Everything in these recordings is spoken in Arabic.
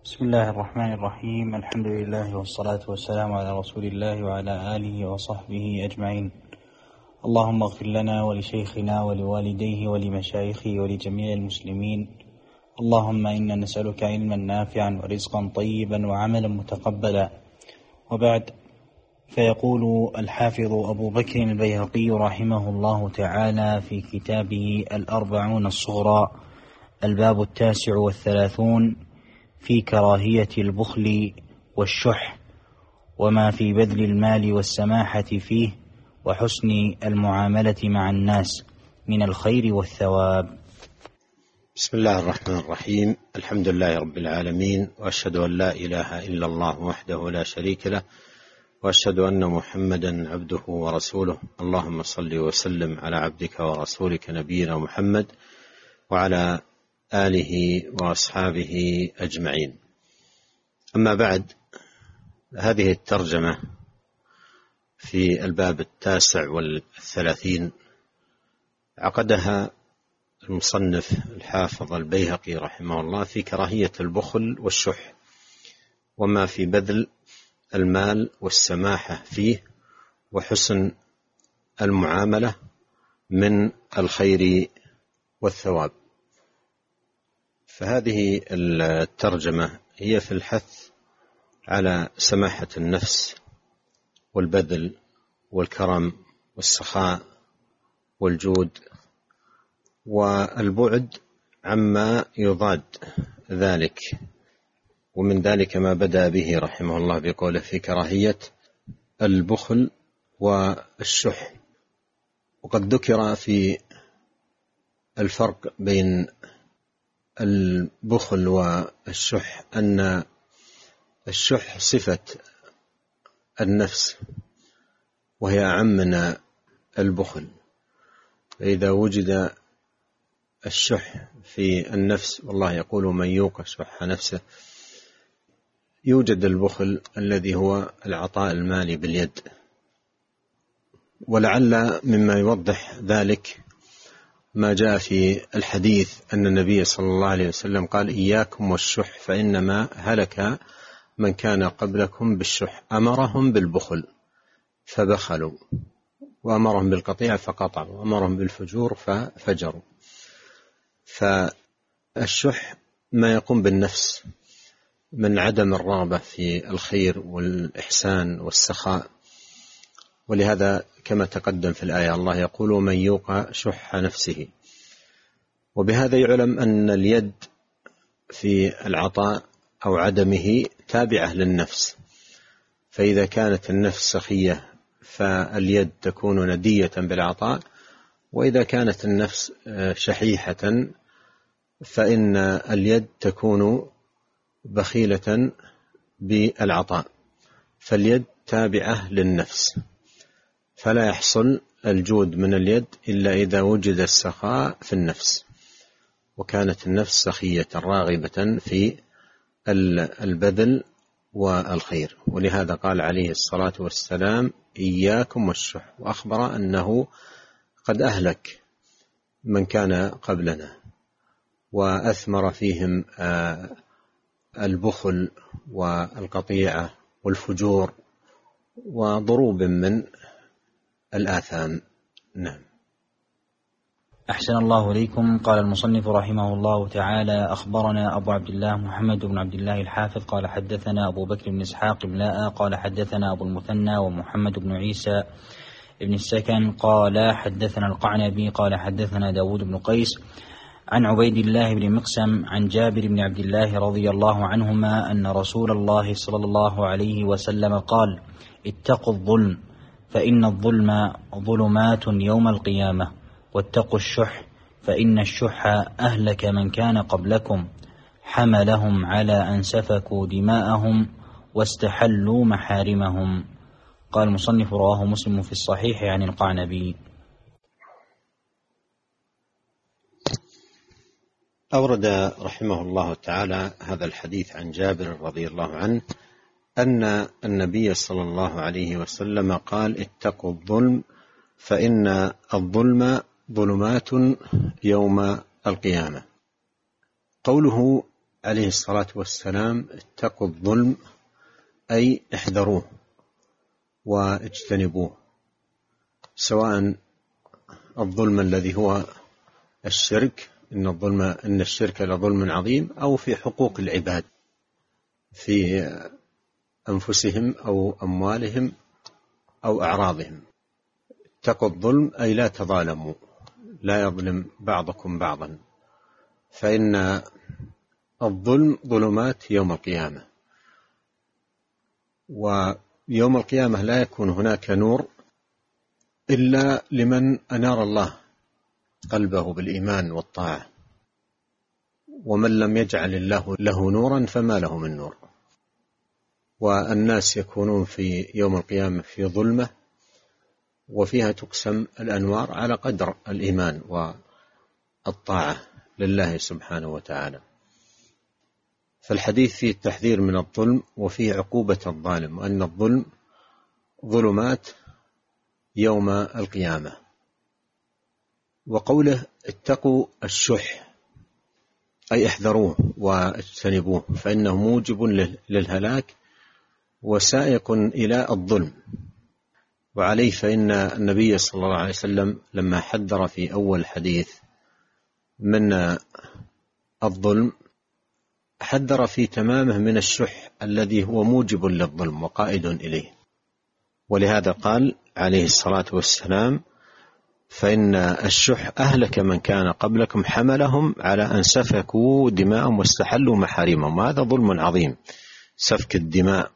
بسم الله الرحمن الرحيم. الحمد لله والصلاة والسلام على رسول الله وعلى آله وصحبه أجمعين. اللهم اغفر لنا ولشيخنا ولوالديه ولمشايخه ولجميع المسلمين. اللهم إنا نسألك علما نافعا ورزقا طيبا وعملا متقبلا. وبعد، فيقول الحافظ أبو بكر البيهقي رحمه الله تعالى في كتابه الأربعون الصغرى الباب 39 في كراهية البخل والشح وما في بذل المال والسماحة فيه وحسن المعاملة مع الناس من الخير والثواب. بسم الله الرحمن الرحيم. الحمد لله رب العالمين، وأشهد أن لا إله إلا الله وحده لا شريك له، وأشهد أن محمدا عبده ورسوله. اللهم صل وسلم على عبدك ورسولك نبينا محمد وعلى آله وأصحابه أجمعين. أما بعد، هذه الترجمة في الباب 39 عقدها المصنف الحافظ البيهقي رحمه الله في كراهية البخل والشح وما في بذل المال والسماحة فيه وحسن المعاملة من الخير والثواب. فهذه الترجمة هي في الحث على سماحة النفس والبذل والكرم والسخاء والجود، والبعد عما يضاد ذلك. ومن ذلك ما بدأ به رحمه الله بقوله في كراهية البخل والشح. وقد ذكر في الفرق بين البخل والشح أن الشح صفة النفس وهي أعم من البخل. فإذا وجد الشح في النفس، والله يقول من يوق شح نفسه، يوجد البخل الذي هو العطاء المالي باليد. ولعل مما يوضح ذلك ما جاء في الحديث أن النبي صلى الله عليه وسلم قال إياكم والشح فإنما هلك من كان قبلكم بالشح، أمرهم بالبخل فبخلوا، وأمرهم بالقطيعة فقطعوا، وأمرهم بالفجور ففجروا. فالشح ما يقوم بالنفس من عدم الرغبة في الخير والإحسان والسخاء. ولهذا كما تقدم في الآية الله يقول من يوق شح نفسه. وبهذا يعلم أن اليد في العطاء أو عدمه تابعة للنفس. فإذا كانت النفس سخية فاليد تكون ندية بالعطاء، وإذا كانت النفس شحيحة فإن اليد تكون بخيلة بالعطاء. فاليد تابعة للنفس، فلا يحصل الجود من اليد إلا إذا وجد السخاء في النفس، وكانت النفس سخية راغبة في البذل والخير. ولهذا قال عليه الصلاة والسلام إياكم والشح، وأخبر أنه قد أهلك من كان قبلنا وأثمر فيهم البخل والقطيعة والفجور وضروب من الآثام. نعم. أحسن الله إليكم. قال المصنف رحمه الله تعالى: أخبرنا أبو عبد الله محمد بن عبد الله الحافظ قال حدثنا أبو بكر بن إسحاق بن قال حدثنا أبو المثنى ومحمد بن عيسى ابن السكن قال حدثنا القعنبي قال حدثنا داود بن قيس عن عبيد الله بن مقسم عن جابر بن عبد الله رضي الله عنهما أن رسول الله صلى الله عليه وسلم قال: اتقوا الظلم فإن الظلم ظلمات يوم القيامة، واتقوا الشح فإن الشح أهلك من كان قبلكم، حملهم على أن سفكوا دماءهم واستحلوا محارمهم. قال المصنف: رواه مسلم في الصحيح عن القعنبي. أورد رحمه الله تعالى هذا الحديث عن جابر رضي الله عنه أن النبي صلى الله عليه وسلم قال: اتقوا الظلم فإن الظلم ظلمات يوم القيامة. قوله عليه الصلاة والسلام: اتقوا الظلم، أي احذروه واجتنبوه، سواء الظلم الذي هو الشرك، إن الشرك لظلم عظيم، أو في حقوق العباد في أنفسهم أو أموالهم أو أعراضهم. اتقوا الظلم أي لا تظالموا، لا يظلم بعضكم بعضا، فإن الظلم ظلمات يوم القيامة، ويوم القيامة لا يكون هناك نور إلا لمن أنار الله قلبه بالإيمان والطاعة، ومن لم يجعل الله له نورا فما له من نور. والناس يكونون في يوم القيامة في ظلمة، وفيها تقسم الأنوار على قدر الإيمان والطاعة لله سبحانه وتعالى. فالحديث فيه التحذير من الظلم وفيه عقوبة الظالم، وأن الظلم ظلمات يوم القيامة. وقوله اتقوا الشح أي احذروه واجتنبوه، فإنه موجب للهلاك وسائق إلى الظلم. وعليه فإن النبي صلى الله عليه وسلم لما حذر في أول حديث من الظلم حذر في تمامه من الشح الذي هو موجب للظلم وقائد إليه، ولهذا قال عليه الصلاة والسلام: فإن الشح أهلك من كان قبلكم، حملهم على أن سفكوا دماءهم واستحلوا محارمهم. هذا ظلم عظيم، سفك الدماء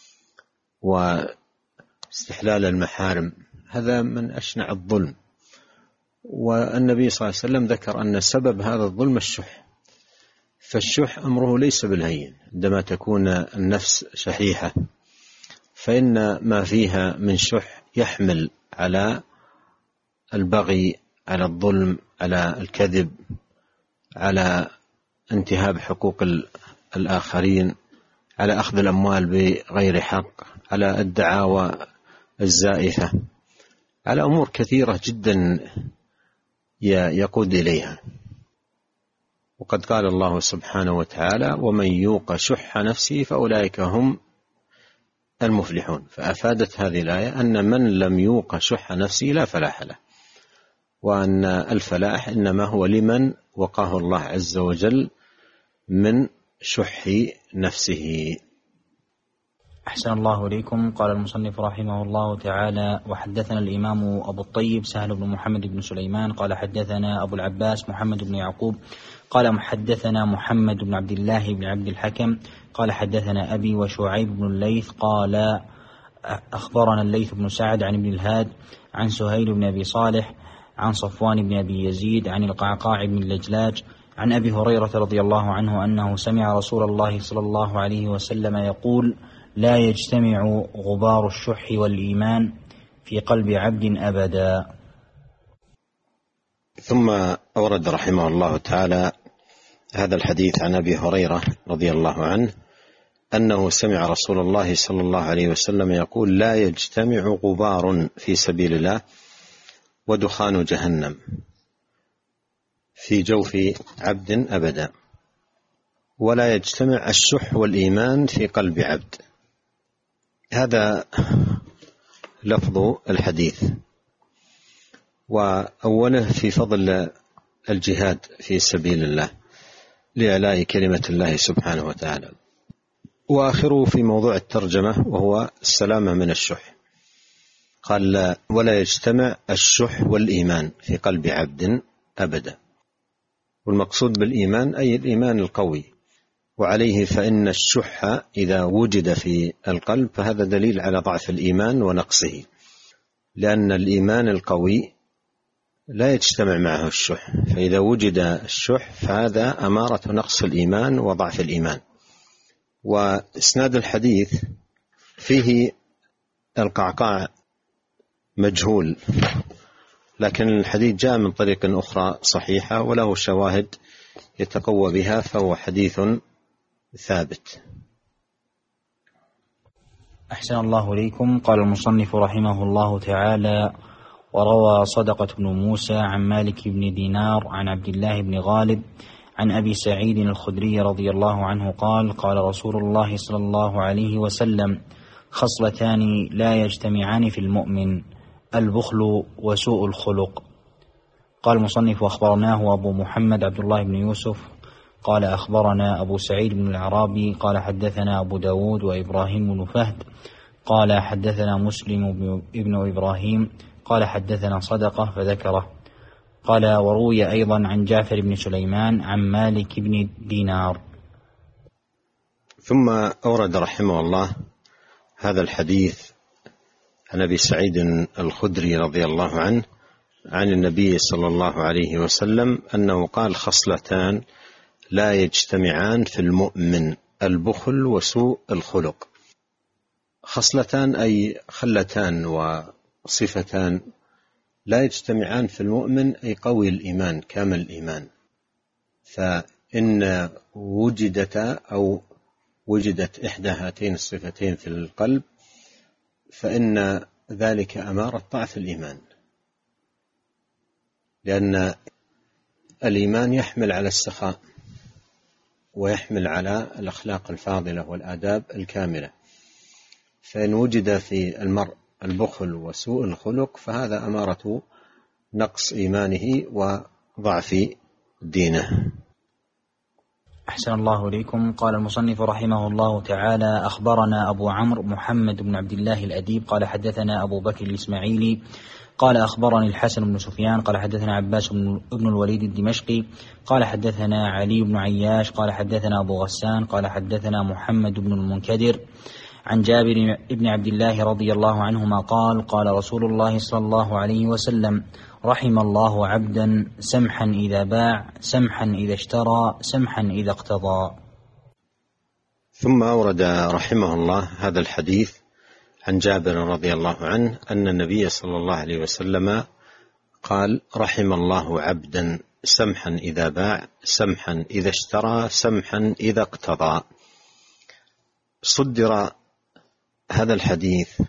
واستحلال المحارم، هذا من أشنع الظلم. والنبي صلى الله عليه وسلم ذكر أن سبب هذا الظلم الشح، فالشح أمره ليس بالهين. عندما تكون النفس شحيحة فإن ما فيها من شح يحمل على البغي، على الظلم، على الكذب، على انتهاب حقوق الآخرين، على أخذ الأموال بغير حق، على الدعاوى الزائفة، على أمور كثيرة جدا يقود إليها. وقد قال الله سبحانه وتعالى: ومن يوق شح نفسه فأولئك هم المفلحون. فأفادت هذه الآية أن من لم يوق شح نفسه لا فلاح له، وأن الفلاح إنما هو لمن وقاه الله عز وجل من شح نفسه. أحسن الله إليكم. قال المصنف رحمه الله تعالى: وحدثنا الإمام أبو الطيب سهل بن محمد بن سليمان قال حدثنا أبو العباس محمد بن يعقوب قال حدثنا محمد بن عبد الله بن عبد الحكم قال حدثنا أبي وشعيب بن الليث قال أخبرنا الليث بن سعد عن ابن الهاد عن سهيل بن أبي صالح عن صفوان بن أبي يزيد عن القعقاع بن اللجلاج عن أبي هريرة رضي الله عنه أنه سمع رسول الله صلى الله عليه وسلم يقول: لا يجتمع غبار الشح والإيمان في قلب عبد أبدا. ثم أورد رحمه الله تعالى هذا الحديث عن أبي هريرة رضي الله عنه أنه سمع رسول الله صلى الله عليه وسلم يقول: لا يجتمع غبار في سبيل الله ودخان جهنم في جوف عبد أبدا، ولا يجتمع الشح والإيمان في قلب عبد. هذا لفظ الحديث. وأوله في فضل الجهاد في سبيل الله لإعلاء كلمة الله سبحانه وتعالى، وآخره في موضوع الترجمة وهو السلامة من الشح. قال: ولا يجتمع الشح والإيمان في قلب عبد أبدا. والمقصود بالإيمان أي الإيمان القوي. وعليه فإن الشح إذا وجد في القلب فهذا دليل على ضعف الإيمان ونقصه، لأن الإيمان القوي لا يجتمع معه الشح، فإذا وجد الشح فهذا أمارة نقص الإيمان وضعف الإيمان. وإسناد الحديث فيه القعقاع مجهول، لكن الحديث جاء من طريق أخرى صحيحة وله شواهد يتقوى بها، فهو حديث ثابت. أحسن الله إليكم. قال المصنف رحمه الله تعالى: وروى صدقة بن موسى عن مالك بن دينار عن عبد الله بن غالب عن أبي سعيد الخدري رضي الله عنه قال قال رسول الله صلى الله عليه وسلم: خصلتان لا يجتمعان في المؤمن: البخل وسوء الخلق. قال المصنف: أخبرناه أبو محمد عبد الله بن يوسف قال أخبرنا أبو سعيد بن العرابي قال حدثنا أبو داود وإبراهيم بن فهد قال حدثنا مسلم بن إبراهيم قال حدثنا صدقة فذكره. قال: وروي أيضا عن جعفر بن سليمان عن مالك بن دينار. ثم أورد رحمه الله هذا الحديث عن أبي سعيد الخدري رضي الله عنه عن النبي صلى الله عليه وسلم أنه قال: خصلتان لا يجتمعان في المؤمن: البخل وسوء الخلق. خصلتان أي خلتان وصفتان لا يجتمعان في المؤمن، أي قوي الإيمان كامل الإيمان. فإن وجدت إحدى هاتين الصفتين في القلب فإن ذلك أمارة ضعف الإيمان، لأن الإيمان يحمل على السخاء ويحمل على الأخلاق الفاضلة والآداب الكاملة، فإن وجد في المرء البخل وسوء الخلق فهذا أمارة نقص إيمانه وضعف دينه. أحسن الله إليكم. قال المصنف رحمه الله تعالى: أخبرنا أبو عمرو محمد بن عبد الله الأديب قال حدثنا أبو بكر الإسماعيلي قال أخبرني الحسن بن سفيان قال حدثنا عباس بن الوليد الدمشقي قال حدثنا علي بن عياش قال حدثنا أبو غسان قال حدثنا محمد بن المنكدر عن جابر بن عبد الله رضي الله عنهما قال قال رسول الله صلى الله عليه وسلم: رحم الله عبدا سمحا إذا باع سمحا إذا اشترى سمحا إذا اقتضى. ثم أورد رحمه الله هذا الحديث عن جابر رضي الله عنه أن النبي صلى الله عليه وسلم قال: رحم الله عبدا سمحا إذا باع سمحا إذا اشترى سمحا إذا اقتضى. صدر هذا الحديث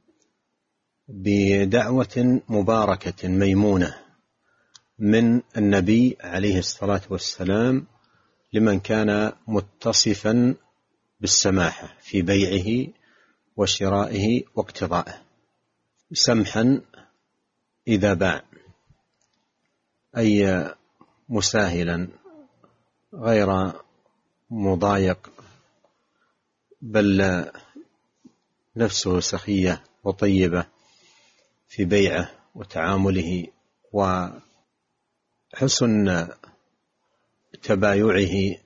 بدعوة مباركة ميمونة من النبي عليه الصلاة والسلام لمن كان متصفا بالسماحة في بيعه وشرائه واقتضائه: سمحا إذا باع، أي مساهلا غير مضايق، بل نفسه سخية وطيبة في بيعه وتعامله وحسن تبايعه.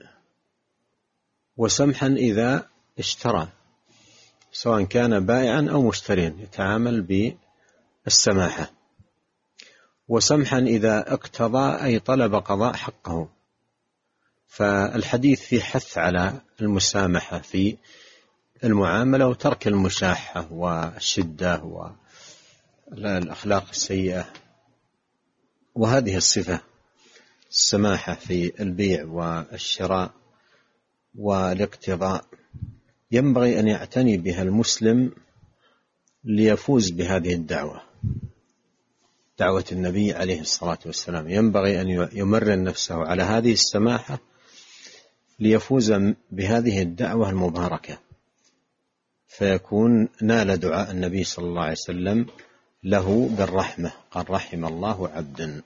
وسمحا إذا اشترى، سواء كان بائعا أو مشتريا يتعامل بالسماحة. وسمحا إذا اقتضى، أي طلب قضاء حقه. فالحديث فيه حث على المسامحة في المعاملة وترك المشاحة والشدة والأخلاق السيئة. وهذه الصفة السماحة في البيع والشراء والاقتضاء ينبغي أن يعتني بها المسلم ليفوز بهذه الدعوة، دعوة النبي عليه الصلاة والسلام. ينبغي أن يمرن نفسه على هذه السماحة ليفوز بهذه الدعوة المباركة، فيكون نال دعاء النبي صلى الله عليه وسلم له بالرحمة، قال: رحم الله عبدا.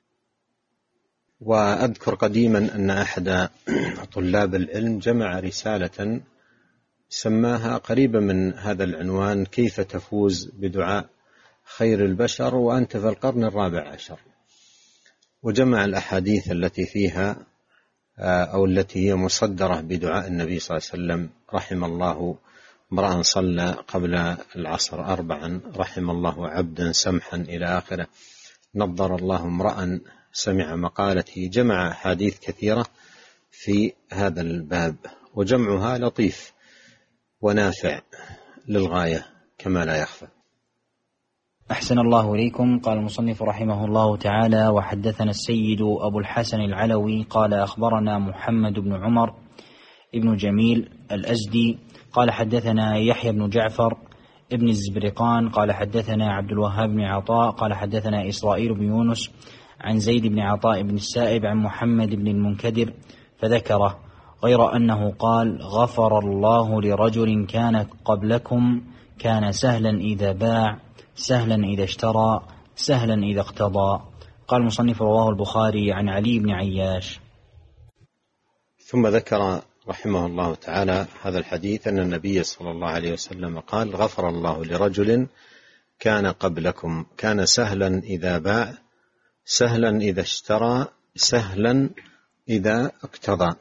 وأذكر قديما أن أحد طلاب العلم جمع رسالة سماها قريبا من هذا العنوان: كيف تفوز بدعاء خير البشر وأنت في القرن الرابع عشر. وجمع الأحاديث التي فيها أو التي هي مصدرة بدعاء النبي صلى الله عليه وسلم: رحم الله امرأ صلى قبل العصر 4، رحم الله عبدا سمحا إلى آخره، نضر الله امرأ سمع مقالته. جمع أحاديث كثيرة في هذا الباب، وجمعها لطيف ونافع للغاية كما لا يخفى. أحسن الله إليكم. قال المصنف رحمه الله تعالى: وحدثنا السيد أبو الحسن العلوي قال أخبرنا محمد بن عمر ابن جميل الأزدي قال حدثنا يحيى بن جعفر ابن الزبرقان قال حدثنا عبد الوهاب بن عطاء قال حدثنا إسرائيل بن يونس عن زيد بن عطاء بن السائب عن محمد بن المنكدر فذكره، غير أنه قال: غفر الله لرجل كان قبلكم كان سهلا إذا باع، سهلا إذا اشترى، سهلا إذا اقتضى. قال المصنف: رواه البخاري عن علي بن عياش. ثم ذكر رحمه الله تعالى هذا الحديث أن النبي صلى الله عليه وسلم قال: غفر الله لرجل كان قبلكم كان سهلا إذا باع، سهلا إذا اشترى، سهلا إذا اقتضى.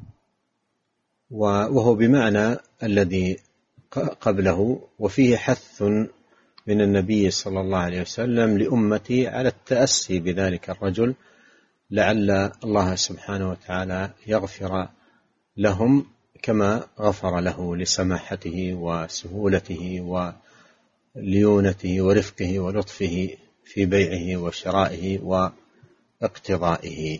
وهو بمعنى الذي قبله، وفيه حث من النبي صلى الله عليه وسلم لأمتي على التأسي بذلك الرجل، لعل الله سبحانه وتعالى يغفر لهم كما غفر له لسماحته وسهولته وليونته ورفقه ولطفه في بيعه وشرائه واقتضائه.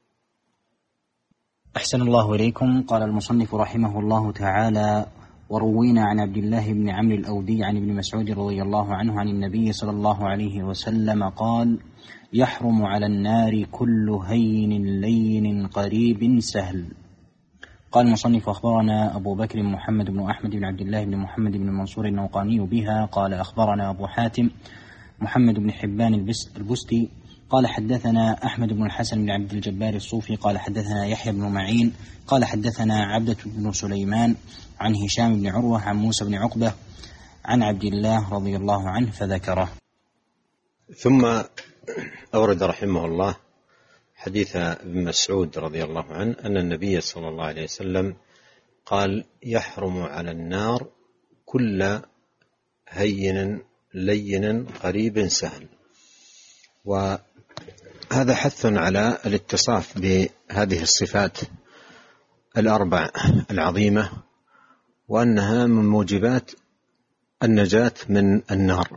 أحسن الله إليكم. قال المصنف رحمه الله تعالى: وروينا عن عبد الله بن عمرو الأودي عن ابن مسعود رضي الله عنه عن النبي صلى الله عليه وسلم قال: يحرم على النار كل هين لين قريب سهل. قال المصنف: أخبرنا أبو بكر محمد بن أحمد بن عبد الله بن محمد بن منصور النوقاني بها. قال: أخبرنا أبو حاتم محمد بن حبان البستي قال: حدثنا أحمد بن الحسن بن عبد الجبار الصوفي قال: حدثنا يحيى بن معين قال: حدثنا عبدة بن سليمان عن هشام بن عروة عن موسى بن عقبة عن عبد الله رضي الله عنه فذكره. ثم أورد رحمه الله حديث ابن مسعود رضي الله عنه أن النبي صلى الله عليه وسلم قال: يحرم على النار كل هين لين قريب سهل. وهذا حث على الاتصاف بهذه الصفات الأربع العظيمة، وأنها من موجبات النجاة من النار.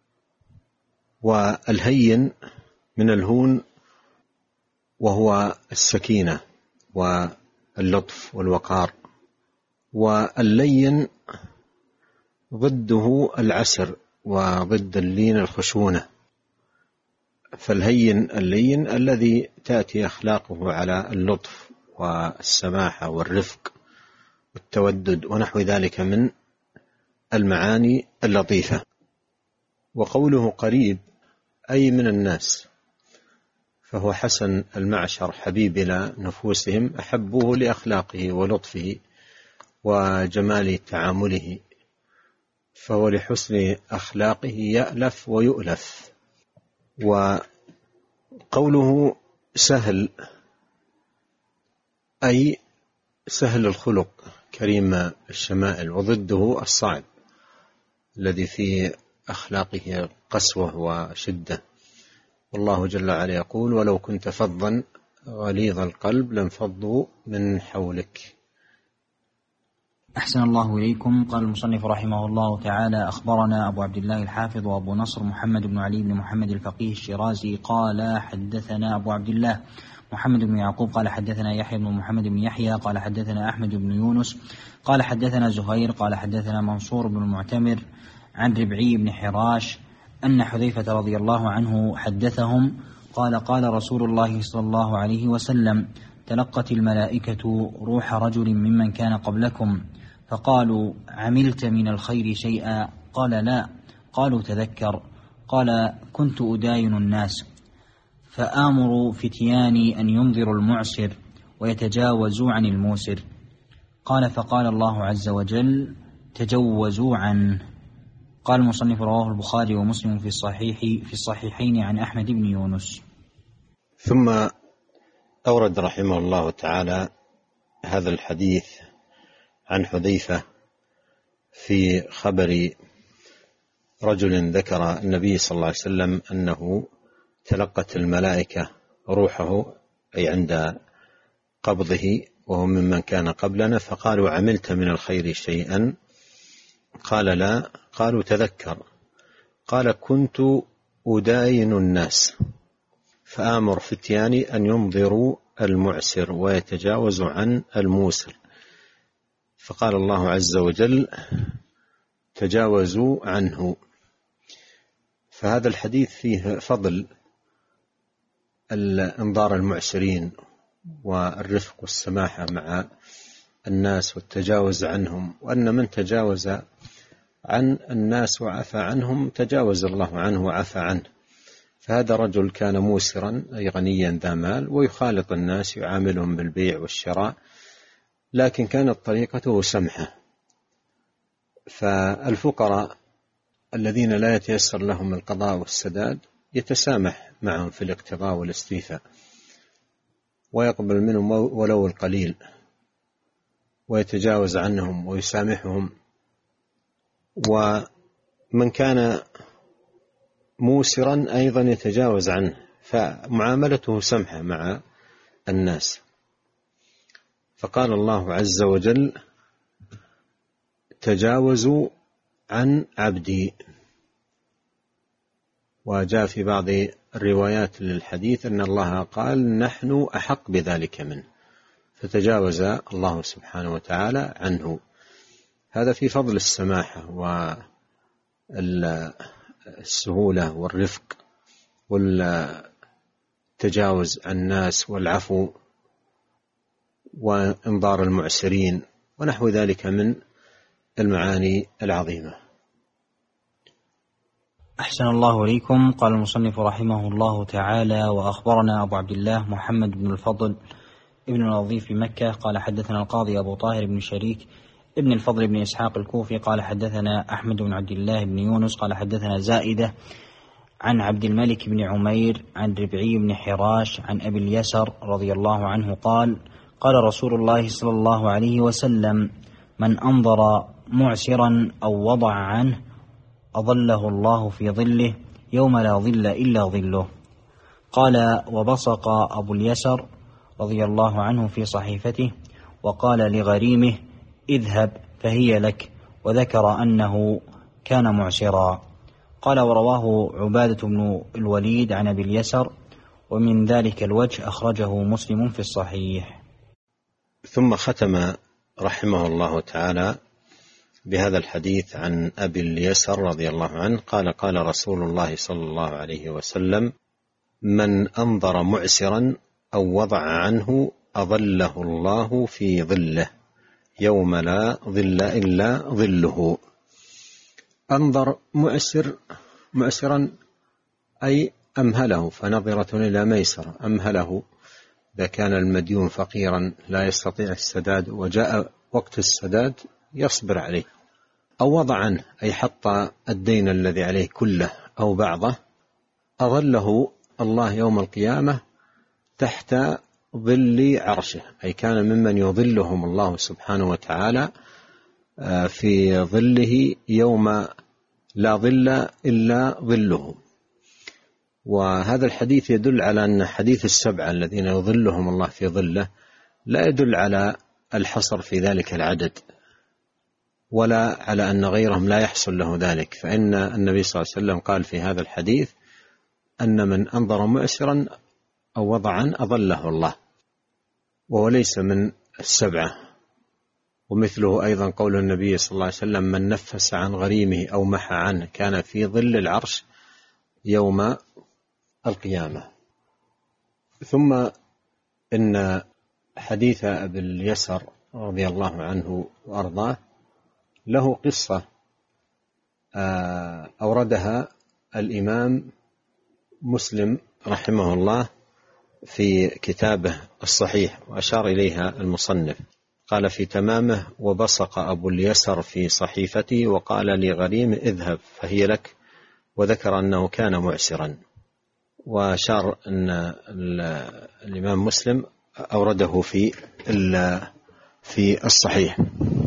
والهين من الهون، وهو السكينة واللطف والوقار، واللين ضده العسر وضد اللين الخشونة. فالهين اللين الذي تأتي أخلاقه على اللطف والسماحة والرفق والتودد ونحو ذلك من المعاني اللطيفة. وقوله قريب أي من الناس، فهو حسن المعشر حبيب إلى نفوسهم، أحبوه لأخلاقه ولطفه وجمال تعامله، فهو لحسن أخلاقه يألف ويؤلف. وقوله سهل أي سهل الخلق كريم الشمائل، وضده الصعب الذي في أخلاقه قسوة وشدة. والله جل وعلا يقول: ولو كنت فظا غليظ القلب لانفضوا من حولك. أحسن الله إليكم. قال المصنف رحمه الله تعالى: أخبرنا أبو عبد الله الحافظ وأبو نصر محمد بن علي بن محمد الفقيه الشيرازي قال: حدثنا أبو عبد الله محمد بن يعقوب قال: حدثنا يحيى بن محمد بن يحيى قال: حدثنا أحمد بن يونس قال: حدثنا زهير قال: حدثنا منصور بن المعتمر عن ربعي بن حراش أن حذيفة رضي الله عنه حدثهم قال: قال رسول الله صلى الله عليه وسلم: تلقت الملائكة روح رجل ممن كان قبلكم فقالوا: عملت من الخير شيئا؟ قال: لا. قالوا: تذكر. قال: كنت أداين الناس فآمر فتياني أن ينظروا المعسر ويتجاوزوا عن الموسر. قال: فقال الله عز وجل: تجوزوا عنه. قال المصنف: رواه البخاري ومسلم في الصحيحين عن أحمد بن يونس. ثم أورد رحمه الله تعالى هذا الحديث عن حذيفة في خبر رجل ذكر النبي صلى الله عليه وسلم أنه تلقت الملائكة روحه أي عند قبضه وهو ممن كان قبلنا، فقالوا: عملت من الخير شيئا؟ قال: لا. قالوا: تذكر. قال: كنت أداين الناس فآمر فتياني أن ينظروا المعسر ويتجاوزوا عن الموسر، فقال الله عز وجل: تجاوزوا عنه. فهذا الحديث فيه فضل إنظار المعسرين والرفق والسماحة مع الناس والتجاوز عنهم، وأن من تجاوز عن الناس وعفى عنهم تجاوز الله عنه وعفى عنه. فهذا رجل كان موسرا أي غنيا ذا مال، ويخالط الناس يعاملهم بالبيع والشراء، لكن كانت طريقته سمحة. فالفقراء الذين لا يتيسر لهم القضاء والسداد يتسامح معهم في الاقتضاء والاستيفاء، ويقبل منهم ولو القليل، ويتجاوز عنهم ويسامحهم. ومن كان موسرا أيضا يتجاوز عنه، فمعاملته سمحة مع الناس. فقال الله عز وجل: تجاوزوا عن عبدي. وجاء في بعض الروايات للحديث أن الله قال: نحن أحق بذلك منه، فتجاوز الله سبحانه وتعالى عنه. هذا في فضل السماحة والسهولة والرفق والتجاوز عن الناس والعفو وإنظار المعسرين ونحو ذلك من المعاني العظيمة. أحسن الله إليكم. قال المصنف رحمه الله تعالى: وأخبرنا أبو عبد الله محمد بن الفضل ابن النظيف بمكة قال حدثنا القاضي أبو طاهر بن شريك ابن الفضل بن إسحاق الكوفي قال حدثنا أحمد بن عبد الله بن يونس قال حدثنا زائدة عن عبد الملك بن عمير عن ربعي بن حراش عن أبي اليسر رضي الله عنه قال: قال رسول الله صلى الله عليه وسلم: من أنظر معسرا أو وضع عنه أظله الله في ظله يوم لا ظل إلا ظله. قال: وبصق أبو اليسر رضي الله عنه في صحيفته وقال لغريمه: اذهب فهي لك، وذكر أنه كان معسرا. قال: ورواه عبادة بن الوليد عن أبي اليسر، ومن ذلك الوجه أخرجه مسلم في الصحيح. ثم ختم رحمه الله تعالى بهذا الحديث عن أبي اليسر رضي الله عنه قال: قال رسول الله صلى الله عليه وسلم: من أنظر معسرا أو وضع عنه أظله الله في ظله يوم لا ظل إلا ظله. أنظر معسرا أي أمهله، فنظرة إلى ميسر، أمهله إذا كان المديون فقيرا لا يستطيع السداد وجاء وقت السداد يصبر عليه. أو وضع عنه أي حط الدين الذي عليه كله أو بعضه، أظله الله يوم القيامة تحت ظل عرشه، أي كان ممن يظلهم الله سبحانه وتعالى في ظله يوم لا ظل إلا ظله. وهذا الحديث يدل على أن حديث السبعة الذين يظلهم الله في ظله لا يدل على الحصر في ذلك العدد، ولا على أن غيرهم لا يحصل له ذلك، فإن النبي صلى الله عليه وسلم قال في هذا الحديث أن من أنظر معسرا أو وضعا أظله الله، وهو ليس من السبعة. ومثله أيضا قول النبي صلى الله عليه وسلم: من نفس عن غريمه أو محى عنه كان في ظل العرش يوم القيامة. ثم إن حديث أبي اليسر رضي الله عنه وأرضاه له قصة أوردها الإمام مسلم رحمه الله في كتابه الصحيح، وأشار إليها المصنف. قال في تمامه: وبصق أبو اليسر في صحيفته وقال لغريم: اذهب فهي لك، وذكر أنه كان معسرا. وأشار أن الإمام مسلم أورده في الصحيح.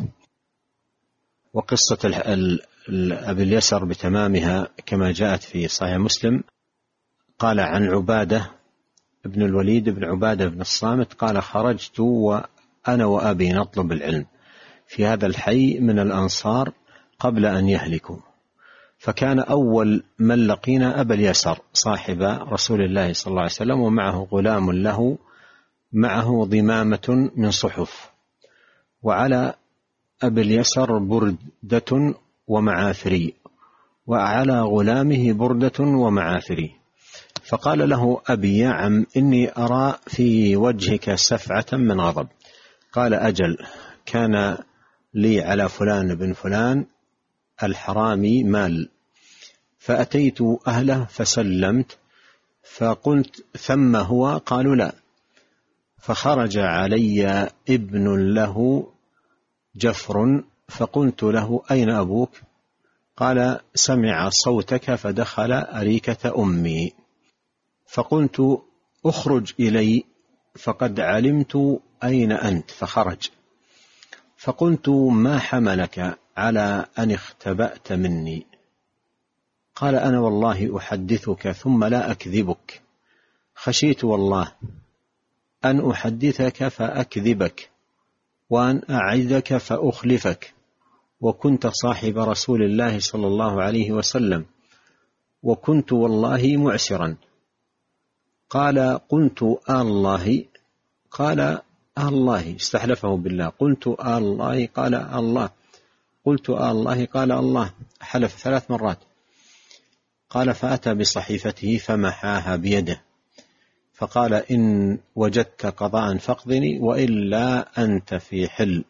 وقصة أبي اليسر بتمامها كما جاءت في صحيح مسلم. قال عن عبادة ابن الوليد بن عبادة بن الصامت قال: خرجت وأنا وأبي نطلب العلم في هذا الحي من الأنصار قبل أن يهلكوا، فكان أول من لقينا أبا اليسر صاحب رسول الله صلى الله عليه وسلم، ومعه غلام له معه ضمامة من صحف، وعلى أبي اليسر بردة ومعافري، وعلى غلامه بردة ومعافري. فقال له أبي يا عم إني أرى في وجهك سفعة من غضب. قال أجل، كان لي على فلان بن فلان الحرامي مال، فأتيت أهله فسلمت، فقلت ثم هو؟ قالوا لا. فخرج علي ابن له جفر، فقلت له أين أبوك؟ قال سمع صوتك فدخل أريكة أمي. فقلت أخرج إلي فقد علمت أين أنت، فخرج. فقلت ما حملك على أن اختبأت مني؟ قال أنا والله أحدثك ثم لا أكذبك، خشيت والله أن أحدثك فأكذبك وأن أعدك فأخلفك، وكنت صاحب رسول الله صلى الله عليه وسلم، وكنت والله معسرا. قال قلت الله؟ قال الله، استحلفه بالله. قلت الله؟ قال الله. قلت الله؟ قال الله. حلف 3 مرات. قال فأتى بصحيفته فمحاها بيده، فقال إن وجدت قضاء فاقضني وإلا أنت في حل.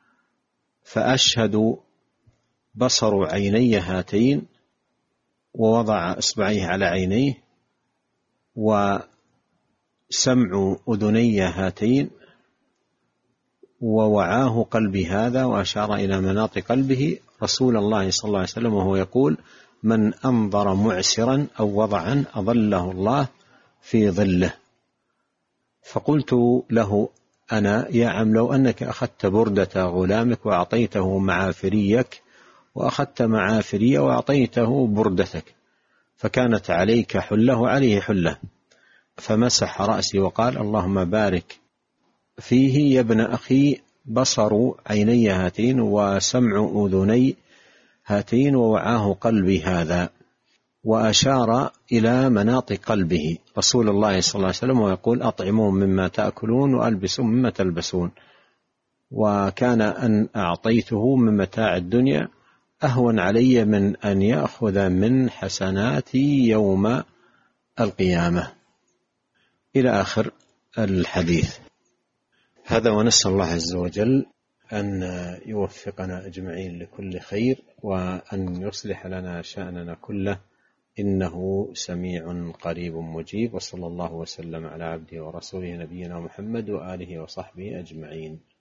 فأشهد بصر عيني هاتين، ووضع إصبعيه على عينيه، وسمع أذني هاتين، ووعاه قلبي هذا، وأشار إلى مناط قلبه رسول الله صلى الله عليه وسلم وهو يقول من أنظر معسرا أو وضعا أظله الله في ظله. فقلت له أنا يا عم لو أنك أخذت بردة غلامك وأعطيته معافريك، وأخذت معافري وأعطيته بردتك، فكانت عليك حلة وعليه حلة. فمسح رأسي وقال اللهم بارك فيه يا ابن أخي، بصر عيني هاتين وسمع أذني هاتين ووعاه قلبي هذا، وأشار إلى مناط قلبه رسول الله صلى الله عليه وسلم ويقول أطعمون مما تأكلون وألبسون مما تلبسون. وكان أن أعطيته من متاع الدنيا أهون علي من أن يأخذ من حسناتي يوم القيامة، إلى آخر الحديث هذا. ونسأل الله عز وجل أن يوفقنا أجمعين لكل خير، وأن يصلح لنا شأننا كله، إنه سميع قريب مجيب. وصلى الله وسلم على عبده ورسوله نبينا محمد وآله وصحبه أجمعين.